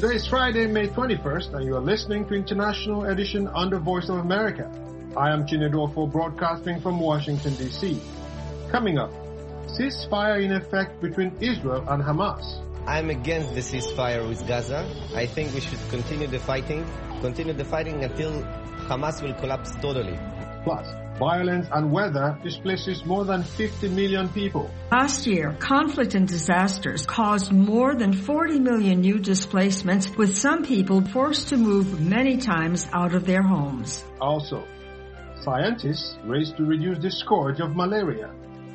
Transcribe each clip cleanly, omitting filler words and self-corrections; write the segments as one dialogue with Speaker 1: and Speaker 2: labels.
Speaker 1: Today is Friday, May 21st, and you are listening to International Edition on the Voice of America. I am Chinedorfo, broadcasting from Washington, D.C. Coming up, ceasefire in effect between Israel and Hamas.
Speaker 2: I'm against the ceasefire with Gaza. I think we should continue the fighting until Hamas will collapse totally.
Speaker 1: Plus, violence and weather displaces more than 50 million people.
Speaker 3: Last year, conflict and disasters caused more than 40 million new displacements, with some people forced to move many times out of their homes.
Speaker 1: Also, scientists race to reduce the scourge of malaria.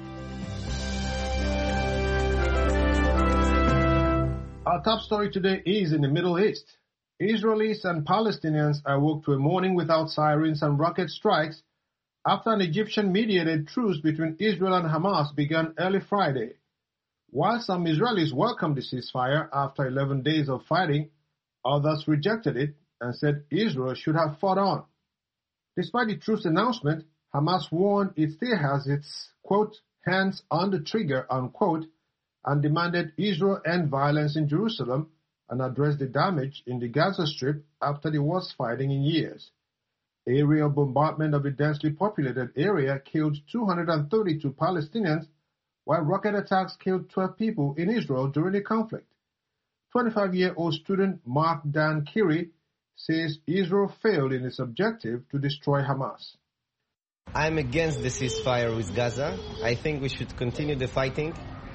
Speaker 1: Our top story today is in the Middle East. Israelis and Palestinians awoke to a morning without sirens and rocket strikes after an Egyptian-mediated truce between Israel and Hamas began early Friday. While some Israelis welcomed the ceasefire after 11 days of fighting, others rejected it and said Israel should have fought on. Despite the truce announcement, Hamas warned it still has its, quote, hands on the trigger, unquote, and demanded Israel end violence in Jerusalem and address the damage in the Gaza Strip after the worst fighting in years. Aerial bombardment of the densely populated area killed 232 Palestinians, while rocket attacks killed 12 people in Israel during the conflict. 25-year-old student Mark Dan Kiri says Israel failed in its objective to destroy Hamas.
Speaker 2: I'm against the ceasefire with Gaza. I think we should continue the fighting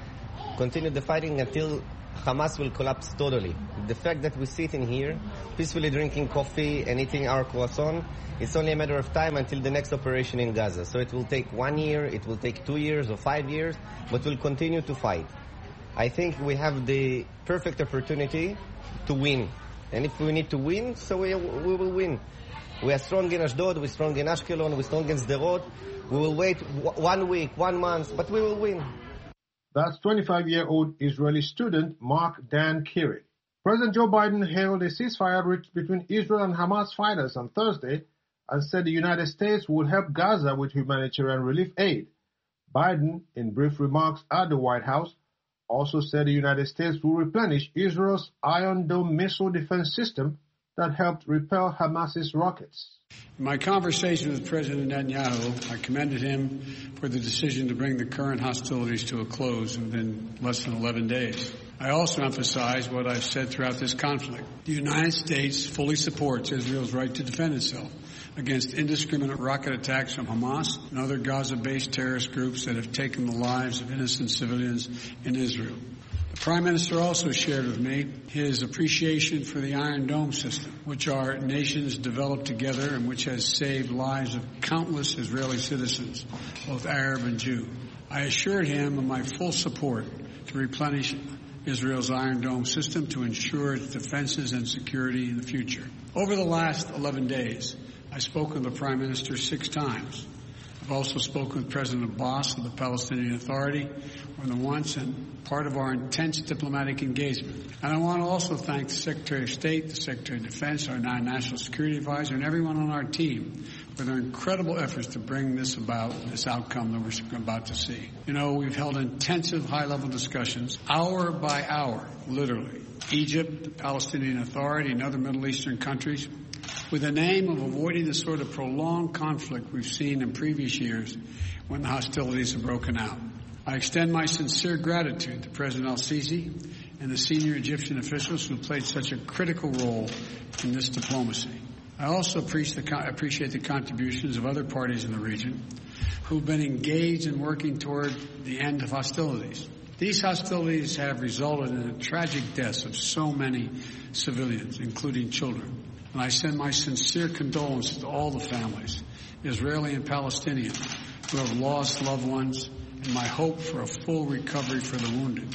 Speaker 2: until Hamas will collapse totally. The fact that we sit in here, peacefully drinking coffee and eating our croissant, it's only a matter of time until the next operation in Gaza. So it will take 1 year, it will take 2 years or 5 years, but we'll continue to fight. I think we have the perfect opportunity to win. And if we need to win, so we will win. We are strong in Ashdod, we're strong in Ashkelon, we're strong in Sderot. We will wait 1 week, 1 month, but we will win.
Speaker 1: That's 25-year-old Israeli student Mark Dan Kiri. President Joe Biden hailed a ceasefire between Israel and Hamas fighters on Thursday and said the United States would help Gaza with humanitarian relief aid. Biden, in brief remarks at the White House, also said the United States will replenish Israel's Iron Dome missile defense system that helped repel Hamas's rockets.
Speaker 4: In my conversation with President Netanyahu, I commended him for the decision to bring the current hostilities to a close within less than 11 days. I also emphasized what I've said throughout this conflict. The United States fully supports Israel's right to defend itself against indiscriminate rocket attacks from Hamas and other Gaza-based terrorist groups that have taken the lives of innocent civilians in Israel. The Prime Minister also shared with me his appreciation for the Iron Dome system, which our nations developed together and which has saved lives of countless Israeli citizens, both Arab and Jew. I assured him of my full support to replenish Israel's Iron Dome system to ensure its defenses and security in the future. Over the last 11 days, I spoke with the Prime Minister 6 times. I've also spoken with President Abbas of the Palestinian Authority more than once and part of our intense diplomatic engagement. And I want to also thank the Secretary of State, the Secretary of Defense, our National Security Advisor, and everyone on our team for their incredible efforts to bring this outcome that we're about to see. You know, we've held intensive high-level discussions, hour by hour, literally. Egypt, the Palestinian Authority, and other Middle Eastern countries, with the aim of avoiding the sort of prolonged conflict we've seen in previous years when the hostilities have broken out. I extend my sincere gratitude to President al-Sisi and the senior Egyptian officials who played such a critical role in this diplomacy. I also appreciate the contributions of other parties in the region who've been engaged in working toward the end of hostilities. These hostilities have resulted in the tragic deaths of so many civilians, including children. And I send my sincere condolences to all the families, Israeli and Palestinian, who have lost loved ones, and my hope for a full recovery for the wounded.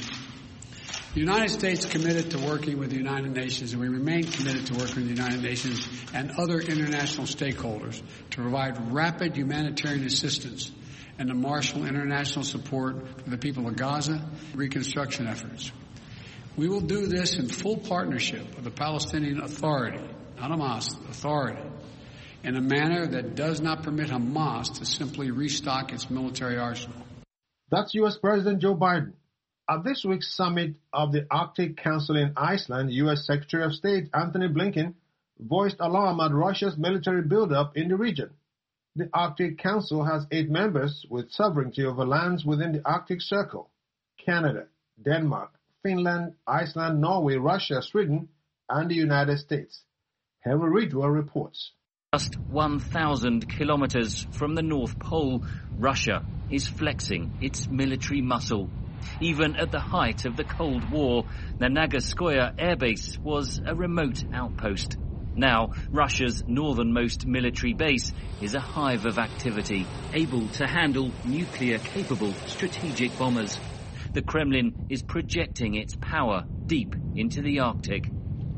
Speaker 4: The United States committed to working with the United Nations, and we remain committed to working with the United Nations and other international stakeholders to provide rapid humanitarian assistance and to marshal international support for the people of Gaza reconstruction efforts. We will do this in full partnership with the Palestinian Authority, not Hamas, Authority, in a manner that does not permit Hamas to simply restock its military arsenal.
Speaker 1: That's U.S. President Joe Biden. At this week's summit of the Arctic Council in Iceland, U.S. Secretary of State Antony Blinken voiced alarm at Russia's military buildup in the region. The Arctic Council has 8 members with sovereignty over lands within the Arctic Circle: Canada, Denmark, Finland, Iceland, Norway, Russia, Sweden, and the United States. Henry Ridgwell reports.
Speaker 5: Just 1,000 kilometers from the North Pole, Russia is flexing its military muscle. Even at the height of the Cold War, the Nagaskoye Air Base was a remote outpost. Now, Russia's northernmost military base is a hive of activity, able to handle nuclear-capable strategic bombers. The Kremlin is projecting its power deep into the Arctic.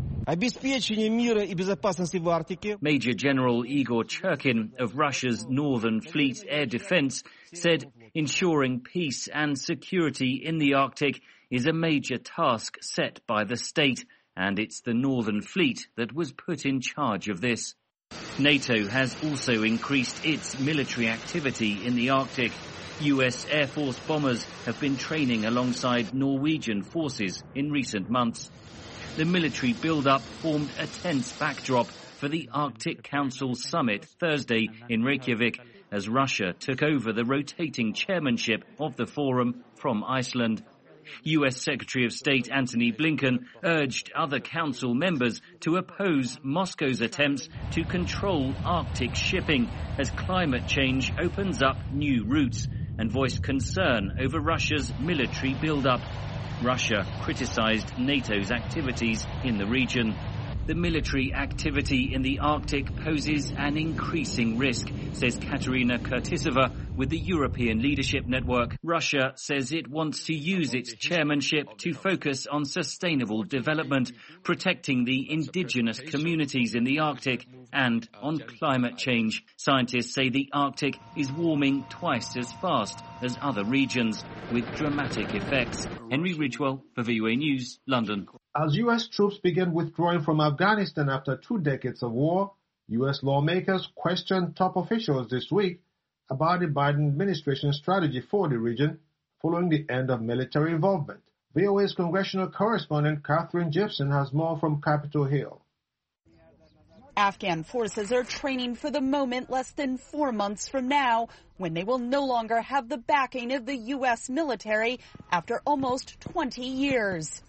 Speaker 5: Major General Igor Churkin of Russia's Northern Fleet Air Defense said ensuring peace and security in the Arctic is a major task set by the state, and it's the Northern Fleet that was put in charge of this. NATO has also increased its military activity in the Arctic. US Air Force bombers have been training alongside Norwegian forces in recent months. The military build-up formed a tense backdrop for the Arctic Council summit Thursday in Reykjavik, as Russia took over the rotating chairmanship of the forum from Iceland. US Secretary of State Antony Blinken urged other council members to oppose Moscow's attempts to control Arctic shipping as climate change opens up new routes, and voiced concern over Russia's military build-up. Russia criticized NATO's activities in the region. The military activity in the Arctic poses an increasing risk, says Katerina Kurtisova with the European Leadership Network. Russia says it wants to use its chairmanship to focus on sustainable development, protecting the indigenous communities in the Arctic, and on climate change. Scientists say the Arctic is warming twice as fast as other regions, with dramatic effects. Henry Ridgwell for VOA News, London.
Speaker 1: As U.S. troops begin withdrawing from Afghanistan after 2 decades of war, U.S. lawmakers questioned top officials this week about the Biden administration's strategy for the region following the end of military involvement. VOA's congressional correspondent Catherine Gibson has more from Capitol Hill.
Speaker 6: Afghan forces are training for the moment less than 4 months from now, when they will no longer have the backing of the U.S. military after almost 20 years.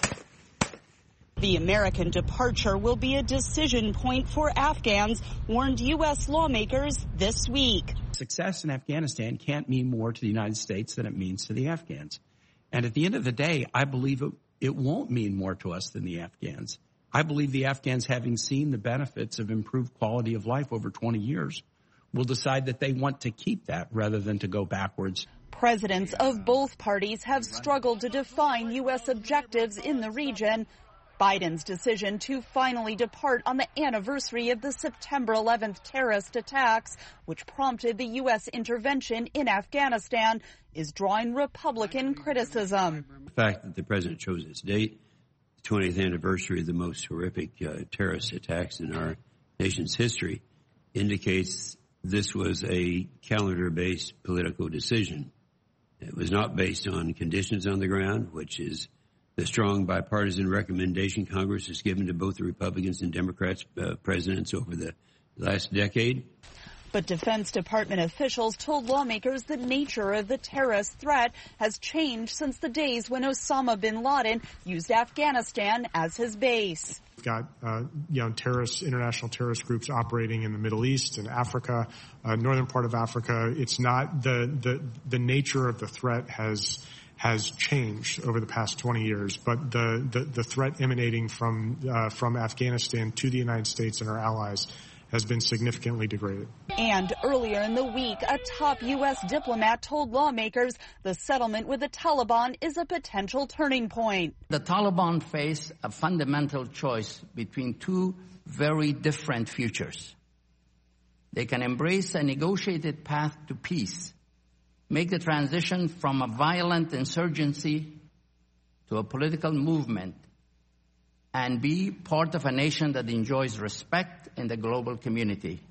Speaker 6: The American departure will be a decision point for Afghans, warned U.S. lawmakers this week.
Speaker 7: Success in Afghanistan can't mean more to the United States than it means to the Afghans. And at the end of the day, I believe it won't mean more to us than the Afghans. I believe the Afghans, having seen the benefits of improved quality of life over 20 years, will decide that they want to keep that rather than to go backwards.
Speaker 6: Presidents of both parties have struggled to define U.S. objectives in the region. Biden's decision to finally depart on the anniversary of the September 11th terrorist attacks, which prompted the U.S. intervention in Afghanistan, is drawing Republican criticism.
Speaker 8: The fact that the president chose this date, the 20th anniversary of the most horrific terrorist attacks in our nation's history, indicates this was a calendar-based political decision. It was not based on conditions on the ground, which is the strong bipartisan recommendation Congress has given to both the Republicans and Democrats presidents over the last decade.
Speaker 6: But Defense Department officials told lawmakers the nature of the terrorist threat has changed since the days when Osama bin Laden used Afghanistan as his base.
Speaker 9: We've got international terrorist groups operating in the Middle East and Africa, northern part of Africa. It's not the nature of the threat has changed over the past 20 years, but the threat emanating from Afghanistan to the United States and our allies has been significantly degraded.
Speaker 6: And earlier in the week, a top U.S. diplomat told lawmakers the settlement with the Taliban is a potential turning point.
Speaker 10: The Taliban face a fundamental choice between 2 very different futures. They can embrace a negotiated path to peace, make the transition from a violent insurgency to a political movement, and be part of a nation that enjoys respect in the global community.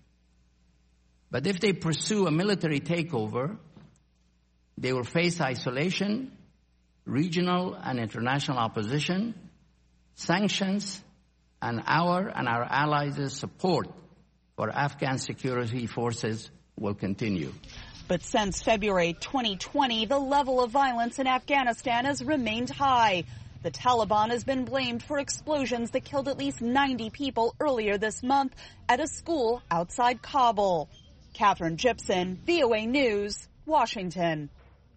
Speaker 10: But if they pursue a military takeover, they will face isolation, regional and international opposition, sanctions, and our allies' support for Afghan security forces will continue.
Speaker 6: But since February 2020, the level of violence in Afghanistan has remained high. The Taliban has been blamed for explosions that killed at least 90 people earlier this month at a school outside Kabul. Catherine Gibson, VOA News, Washington.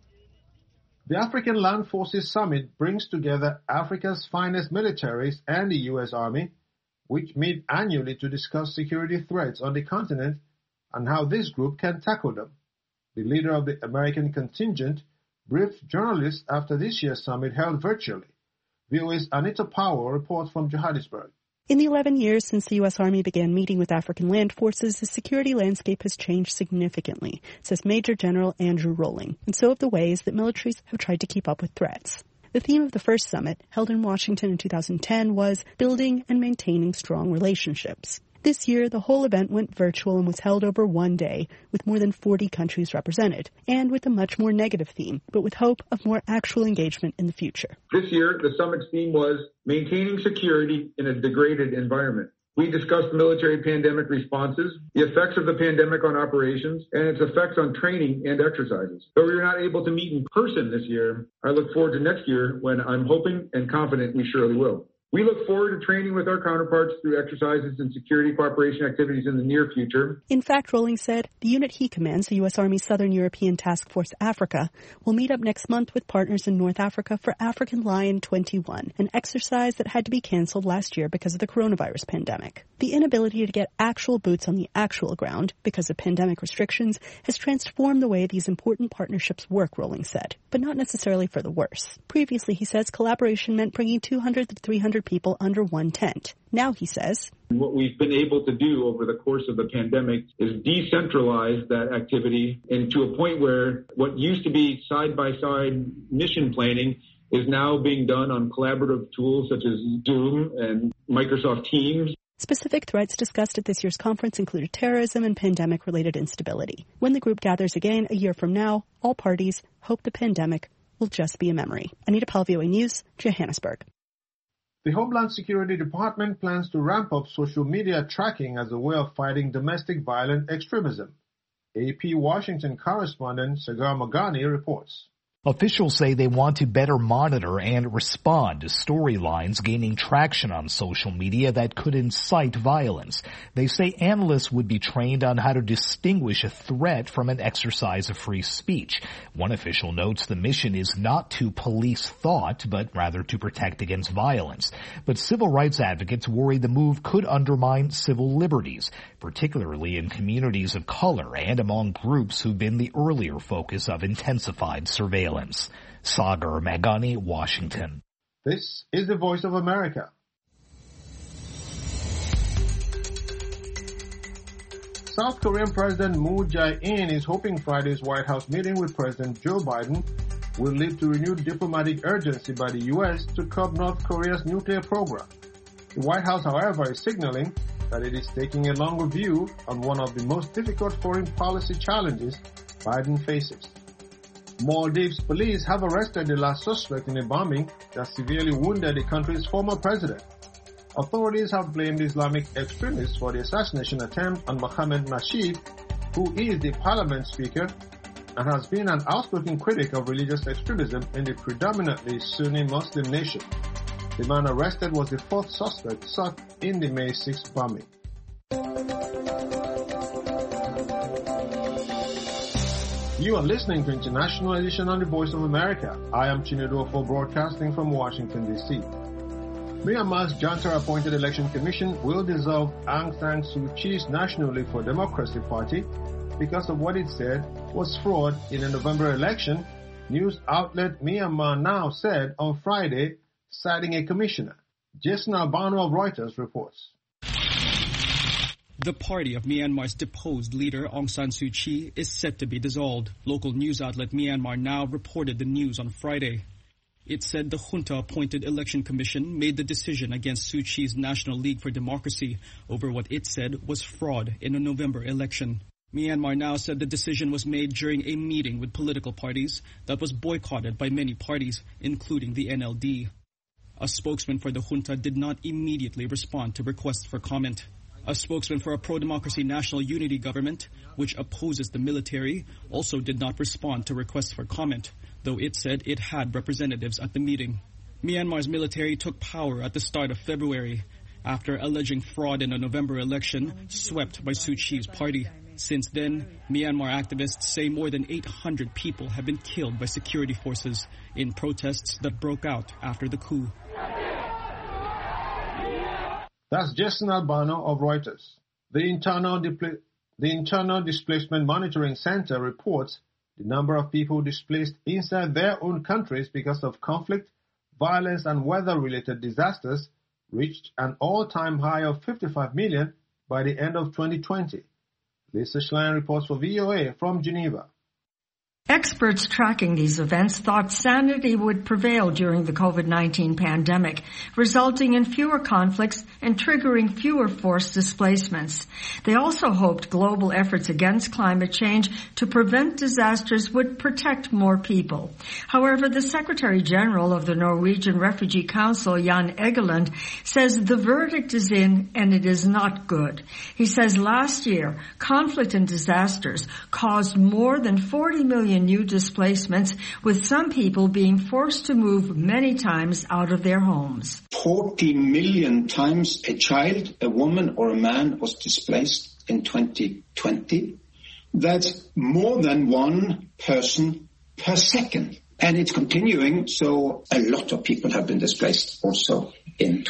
Speaker 1: The African Land Forces Summit brings together Africa's finest militaries and the U.S. Army, which meet annually to discuss security threats on the continent and how this group can tackle them. The leader of the American contingent briefed journalists after this year's summit held virtually. VOA's Anita Powell reports from Johannesburg.
Speaker 11: In the 11 years since the U.S. Army began meeting with African land forces, the security landscape has changed significantly, says Major General Andrew Rolling, and so have the ways that militaries have tried to keep up with threats. The theme of the first summit, held in Washington in 2010, was building and maintaining strong relationships. This year, the whole event went virtual and was held over one day, with more than 40 countries represented, and with a much more negative theme, but with hope of more actual engagement in the future.
Speaker 12: This year, the summit's theme was maintaining security in a degraded environment. We discussed military pandemic responses, the effects of the pandemic on operations, and its effects on training and exercises. Though we were not able to meet in person this year, I look forward to next year when I'm hoping and confident we surely will. We look forward to training with our counterparts through exercises and security cooperation activities in the near future.
Speaker 11: In fact, Rolling said, the unit he commands, the U.S. Army Southern European Task Force Africa, will meet up next month with partners in North Africa for African Lion 21, an exercise that had to be canceled last year because of the coronavirus pandemic. The inability to get actual boots on the actual ground because of pandemic restrictions has transformed the way these important partnerships work, Rolling said, but not necessarily for the worse. Previously, he says, collaboration meant bringing 200 to 300 people under one tent. Now, he says,
Speaker 12: what we've been able to do over the course of the pandemic is decentralize that activity into a point where what used to be side-by-side mission planning is now being done on collaborative tools such as Zoom and Microsoft Teams.
Speaker 11: Specific threats discussed at this year's conference included terrorism and pandemic-related instability. When the group gathers again a year from now, all parties hope the pandemic will just be a memory. Anita Powell, VOA News, Johannesburg.
Speaker 1: The Homeland Security Department plans to ramp up social media tracking as a way of fighting domestic violent extremism. AP Washington correspondent Sagar Magani reports.
Speaker 13: Officials say they want to better monitor and respond to storylines gaining traction on social media that could incite violence. They say analysts would be trained on how to distinguish a threat from an exercise of free speech. One official notes the mission is not to police thought, but rather to protect against violence. But civil rights advocates worry the move could undermine civil liberties, particularly in communities of color and among groups who've been the earlier focus of intensified surveillance. Sagar Magani, Washington.
Speaker 1: This is the Voice of America. South Korean President Moon Jae-in is hoping Friday's White House meeting with President Joe Biden will lead to renewed diplomatic urgency by the U.S. to curb North Korea's nuclear program. The White House, however, is signaling that it is taking a longer view on one of the most difficult foreign policy challenges Biden faces. Maldives police have arrested the last suspect in a bombing that severely wounded the country's former president. Authorities have blamed Islamic extremists for the assassination attempt on Mohammed Nasheed, who is the parliament speaker and has been an outspoken critic of religious extremism in the predominantly Sunni Muslim nation. The man arrested was the fourth suspect shot in the May 6th bombing. You are listening to International Edition on the Voice of America. I am Chinedu Ofo broadcasting from Washington, D.C. Myanmar's Jantar-appointed election commission will dissolve Aung San Suu Kyi's National League for Democracy party because of what it said was fraud in the November election, news outlet Myanmar Now said on Friday, citing a commissioner. Jason Albano of Reuters reports.
Speaker 14: The party of Myanmar's deposed leader Aung San Suu Kyi is set to be dissolved. Local news outlet Myanmar Now reported the news on Friday. It said the junta-appointed election commission made the decision against Suu Kyi's National League for Democracy over what it said was fraud in a November election. Myanmar Now said the decision was made during a meeting with political parties that was boycotted by many parties, including the NLD. A spokesman for the junta did not immediately respond to requests for comment. A spokesman for a pro-democracy national unity government, which opposes the military, also did not respond to requests for comment, though it said it had representatives at the meeting. Myanmar's military took power at the start of February, after alleging fraud in a November election swept by Suu Kyi's party. Since then, Myanmar activists say more than 800 people have been killed by security forces in protests that broke out after the coup.
Speaker 1: That's Jason Albano of Reuters. The Internal Displacement Monitoring Center reports the number of people displaced inside their own countries because of conflict, violence, and weather-related disasters reached an all-time high of 55 million by the end of 2020. Lisa Schlein reports for VOA from Geneva.
Speaker 3: Experts tracking these events thought sanity would prevail during the COVID-19 pandemic, resulting in fewer conflicts and triggering fewer forced displacements. They also hoped global efforts against climate change to prevent disasters would protect more people. However, the Secretary General of the Norwegian Refugee Council, Jan Egeland, says the verdict is in and it is not good. He says last year, conflict and disasters caused more than 40 million new displacements, with some people being forced to move many times out of their homes.
Speaker 15: 40 million times a child, a woman or a man was displaced in 2020. That's more than one person per second. And it's continuing, so a lot of people have been displaced also in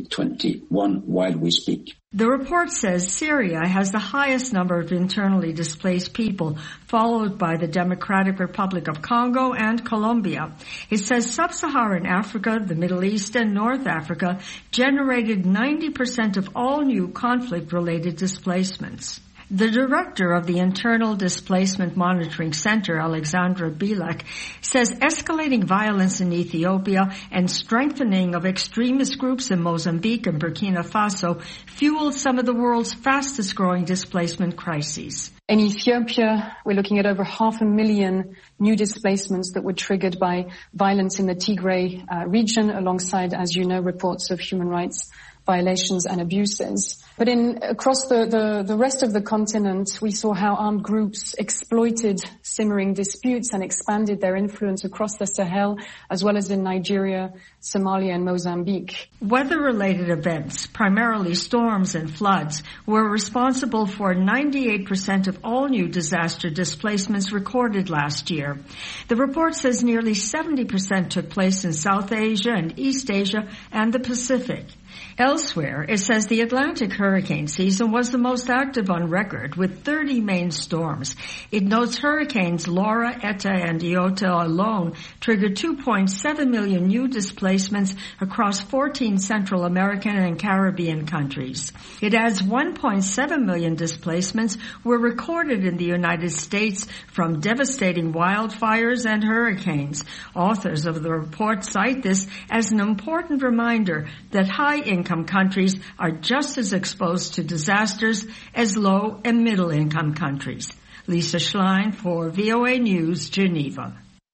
Speaker 15: 2021 while we speak.
Speaker 3: The report says Syria has the highest number of internally displaced people, followed by the Democratic Republic of Congo and Colombia. It says Sub-Saharan Africa, the Middle East, and North Africa generated 90% of all new conflict-related displacements. The director of the Internal Displacement Monitoring Center, Alexandra Bilek, says escalating violence in Ethiopia and strengthening of extremist groups in Mozambique and Burkina Faso fueled some of the world's fastest-growing displacement crises.
Speaker 16: In Ethiopia, we're looking at over 500,000 new displacements that were triggered by violence in the Tigray region, alongside, as you know, reports of human rights violations and abuses. But across the rest of the continent, we saw how armed groups exploited simmering disputes and expanded their influence across the Sahel, as well as in Nigeria, Somalia, and Mozambique.
Speaker 3: Weather-related events, primarily storms and floods, were responsible for 98% of all new disaster displacements recorded last year. The report says nearly 70% took place in South Asia and East Asia and the Pacific. Elsewhere, it says the Atlantic hurricane season was the most active on record, with 30 main storms. It notes hurricanes Laura, Eta, and Iota alone triggered 2.7 million new displacements across 14 Central American and Caribbean countries. It adds 1.7 million displacements were recorded in the United States from devastating wildfires and hurricanes. Authors of the report cite this as an important reminder that high-income countries are just as exposed to disasters as low- and middle-income countries. Lisa Schlein for VOA News, Geneva.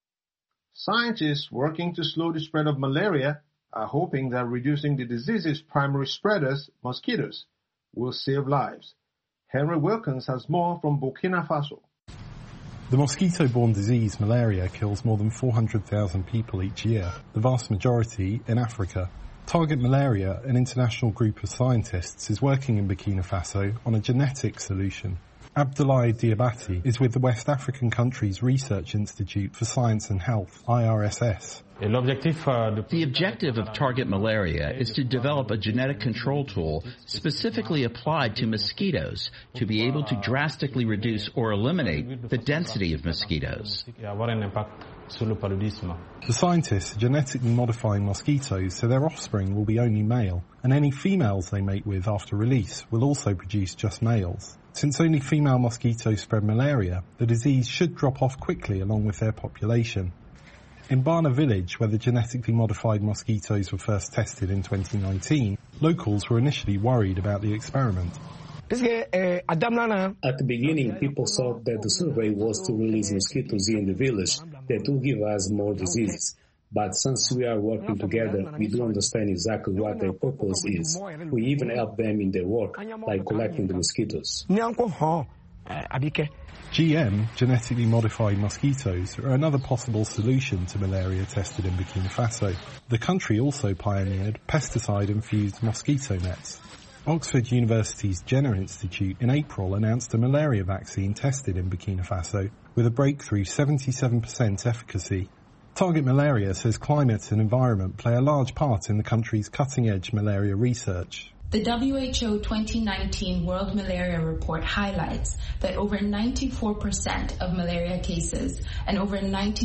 Speaker 1: Scientists working to slow the spread of malaria are hoping that reducing the disease's primary spreaders, mosquitoes, will save lives. Henry Wilkins has more from Burkina Faso.
Speaker 17: The mosquito-borne disease malaria kills more than 400,000 people each year, the vast majority in Africa. Target Malaria, an international group of scientists, is working in Burkina Faso on a genetic solution. Abdoulaye Diabati is with the West African Countries Research Institute for Science and Health, IRSS.
Speaker 18: The objective of Target Malaria is to develop a genetic control tool specifically applied to mosquitoes to be able to drastically reduce or eliminate the density of mosquitoes.
Speaker 17: The scientists are genetically modifying mosquitoes so their offspring will be only male, and any females they mate with after release will also produce just males. Since only female mosquitoes spread malaria, the disease should drop off quickly along with their population. In Bana village, where the genetically modified mosquitoes were first tested in 2019, locals were initially worried about the experiment.
Speaker 19: At the beginning, people thought that the survey was to release mosquitoes in the village that will give us more diseases. But since we are working together, we do understand exactly what their purpose is. We even help them in their work, like collecting the mosquitoes.
Speaker 17: GM, genetically modified mosquitoes, are another possible solution to malaria tested in Burkina Faso. The country also pioneered pesticide-infused mosquito nets. Oxford University's Jenner Institute in April announced a malaria vaccine tested in Burkina Faso with a breakthrough 77% efficacy. Target Malaria says climate and environment play a large part in the country's cutting-edge malaria research.
Speaker 20: The WHO 2019 World Malaria Report highlights that over 94% of malaria cases and over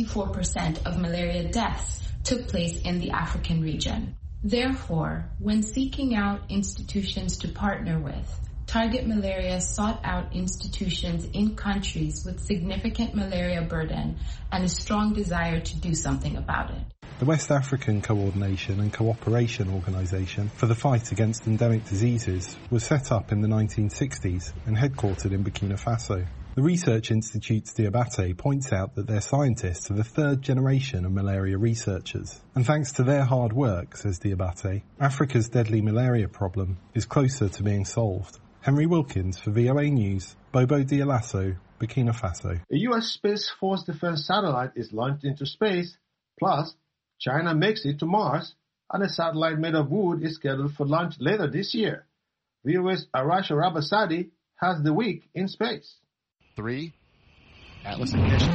Speaker 20: 94% of malaria deaths took place in the African region. Therefore, when seeking out institutions to partner with, Target Malaria sought out institutions in countries with significant malaria burden and a strong desire to do something about it.
Speaker 17: The West African Coordination and Cooperation Organisation for the Fight Against Endemic Diseases was set up in the 1960s and headquartered in Burkina Faso. The research institute's Diabate points out that their scientists are the third generation of malaria researchers. And thanks to their hard work, says Diabate, Africa's deadly malaria problem is closer to being solved. Henry Wilkins for VOA News, Bobo Dioulasso, Burkina Faso.
Speaker 1: A U.S. Space Force defense satellite is launched into space, plus China makes it to Mars, and a satellite made of wood is scheduled for launch later this year. VOA's Arash Arabasadi has the week in space.
Speaker 21: 3. Atlas ignition.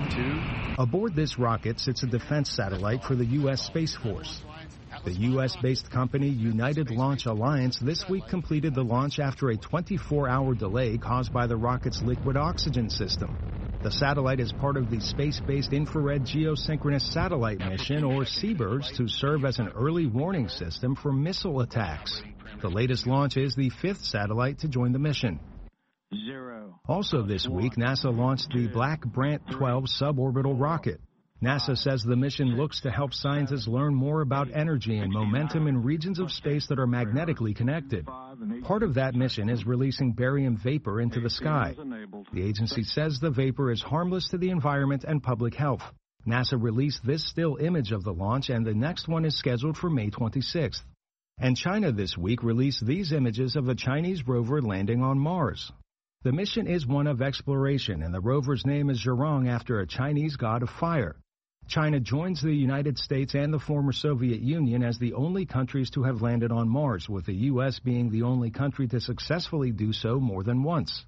Speaker 21: 2.
Speaker 22: Aboard this rocket sits a defense satellite for the U.S. Space Force. The U.S.-based company United Launch Alliance this week completed the launch after a 24-hour delay caused by the rocket's liquid oxygen system. The satellite is part of the Space-Based Infrared Geosynchronous Satellite Mission, or SeaBirds, to serve as an early warning system for missile attacks. The latest launch is the 5th satellite to join the mission.
Speaker 21: 0.
Speaker 22: Also this week, NASA launched the Black Brant 12 suborbital rocket. NASA says the mission looks to help scientists learn more about energy and momentum in regions of space that are magnetically connected. Part of that mission is releasing barium vapor into the sky. The agency says the vapor is harmless to the environment and public health. NASA released this still image of the launch, and the next one is scheduled for May 26th. And China this week released these images of a Chinese rover landing on Mars. The mission is one of exploration, and the rover's name is Zhurong, after a Chinese god of fire. China joins the United States and the former Soviet Union as the only countries to have landed on Mars, with the U.S. being the only country to successfully do so more than once.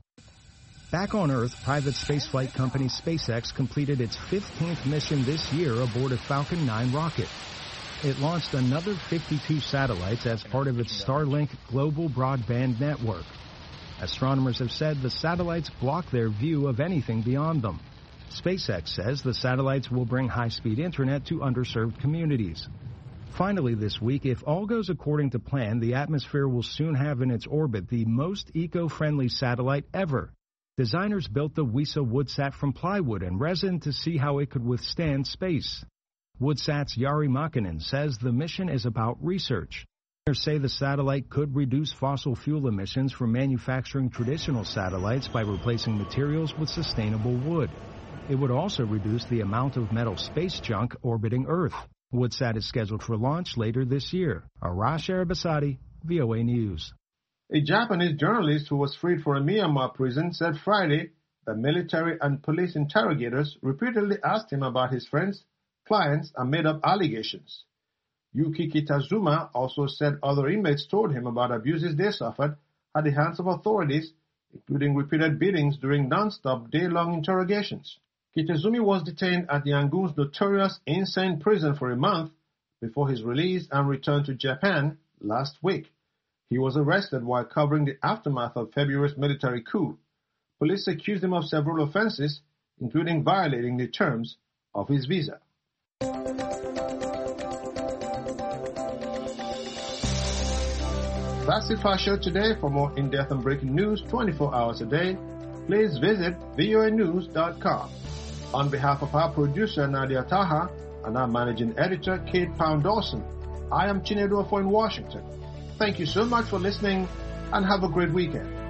Speaker 22: Back on Earth, private spaceflight company SpaceX completed its 15th mission this year aboard a Falcon 9 rocket. It launched another 52 satellites as part of its Starlink global broadband network. Astronomers have said the satellites block their view of anything beyond them. SpaceX says the satellites will bring high-speed internet to underserved communities. Finally this week, if all goes according to plan, the atmosphere will soon have in its orbit the most eco-friendly satellite ever. Designers built the WISA Woodsat from plywood and resin to see how it could withstand space. Woodsat's Jari Makinen says the mission is about research. Designers say the satellite could reduce fossil fuel emissions from manufacturing traditional satellites by replacing materials with sustainable wood. It would also reduce the amount of metal space junk orbiting Earth. Woodsat is scheduled for launch later this year. Arash Arabasadi, VOA News.
Speaker 1: A Japanese journalist who was freed from a Myanmar prison said Friday that military and police interrogators repeatedly asked him about his friends, clients, and made up allegations. Yuki Kitazuma also said other inmates told him about abuses they suffered at the hands of authorities, including repeated beatings during non-stop day-long interrogations. Kitazumi was detained at Yangon's notorious insane prison for a month before his release and returned to Japan last week. He was arrested while covering the aftermath of February's military coup. Police accused him of several offenses, including violating the terms of his visa. That's it for our show today. For more in-depth and breaking news 24 hours a day, please visit voanews.com. On behalf of our producer, Nadia Taha, and our managing editor, Kate Pound-Dawson, I am Chinedu Afo in Washington. Thank you so much for listening, and have a great weekend.